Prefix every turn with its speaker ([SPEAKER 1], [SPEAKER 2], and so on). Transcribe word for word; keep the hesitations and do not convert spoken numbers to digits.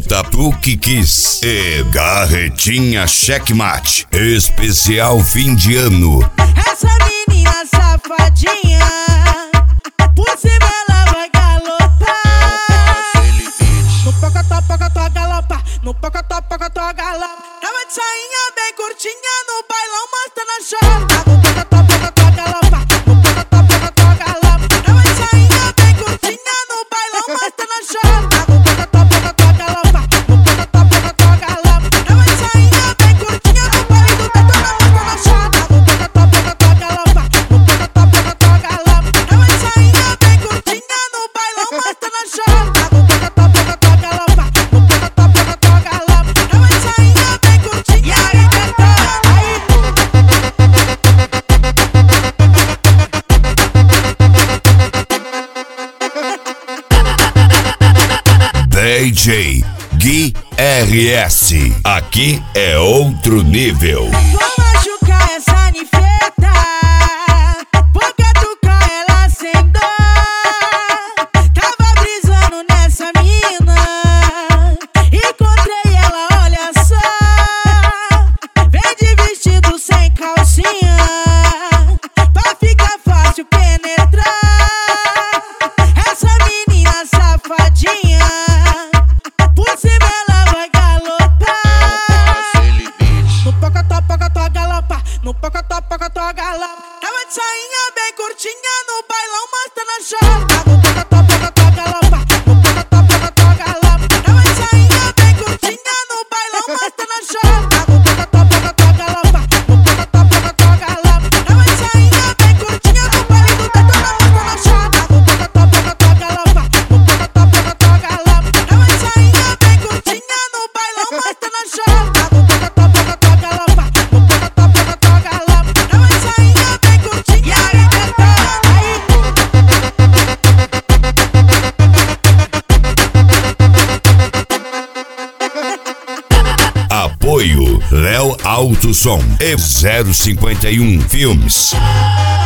[SPEAKER 1] Volta pro que quis e Carretinha Checkmate especial fim de ano.
[SPEAKER 2] Essa menina safadinha, por cima ela vai galopar. No pocotó, pocotó, galopa. No pocotó, pocotó, galopa. Tava de sainha bem curtinha no bailão mostrando a chota. No pocotó, pocotó, galopa. No pocotó, pocotó, galopa. Tava de sainha bem curtinha no bailão mostrando a chota. No pocotó, pocotó, galopa. No pocotó, pocotó, galopa. Tava de sainha bem curtinha no bailão do Detona mostrando a chota. No pocotó, pocotó, galopa. No pocotó, pocotó, galopa. Tava de sainha bem curtinha no bailão mostrando a chota. No pocotó, pocotó, galopa. No pocotó, pocotó, galopa. Tava de sainha bem curtinha. E aí, Detona, aí.
[SPEAKER 1] D J Gui R S. Aqui é outro nível.
[SPEAKER 2] Vou machucar essa nifeta, vou catucar ela sem dó. Tava brisando nessa mina, encontrei ela, olha só. Vem de vestido sem calcinha, pra ficar fácil penetrar. Essa menina safadinha, por cima ela vai galopar. No pocotó, pocotó, galopa. No pocotó, pocotó, galopa. Tava de sainha bem curtinha no bailão mostrando a chota. No pocotó, pocotó, galopa. No pocotó, pocotó, galopa. Tava de sainha bem curtinha no bailão mostrando a chota. No pocotó, pocotó, galopa. No pocotó, pocotó, galopa. Tava de sainha bem curtinha no bailão do Detona mostrando a chota. No pocotó, pocotó, galopa. No pocotó, pocotó, galopa. Tava de sainha bem curtinha no bailão mostrando a chota. No pocotó, pocotó, galopa. No pocotó, pocotó, galopa. Tava de sainha bem curtinha. E aí, Detona, aí.
[SPEAKER 1] Apoio Léo Alto Som e zero cinquenta e um Filmes.